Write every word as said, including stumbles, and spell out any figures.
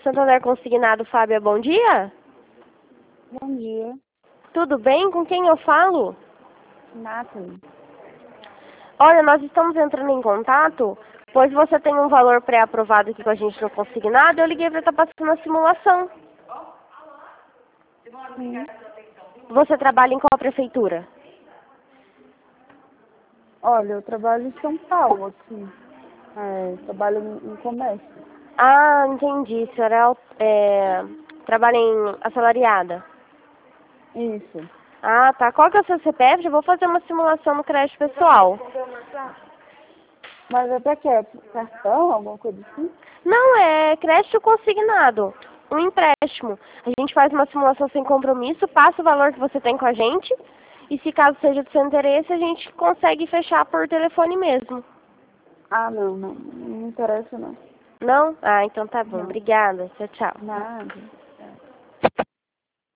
Santander Consignado, Fábia, bom dia. Bom dia, Tudo bem? Com quem eu falo? Nathalie. Olha, nós estamos entrando em contato, pois você tem um valor pré-aprovado aqui com a gente no Consignado, eu liguei para estar passando a simulação. Sim. Você trabalha em qual prefeitura? Olha, eu trabalho em São Paulo, aqui. É, trabalho em, em comércio. Ah, entendi. A senhora é, au- é, trabalha em assalariada. Isso. Ah, tá. Qual que é o seu C P F? Já vou fazer uma simulação no crédito pessoal. Mas até que é cartão, alguma coisa assim? Não, é crédito consignado. Um empréstimo. A gente faz uma simulação sem compromisso, passa o valor que você tem com a gente. E se caso seja do seu interesse, a gente consegue fechar por telefone mesmo. Ah, não, não. Não me interessa, não. Não? Ah, então tá bom. Não. Obrigada. Tchau, tchau. Nada.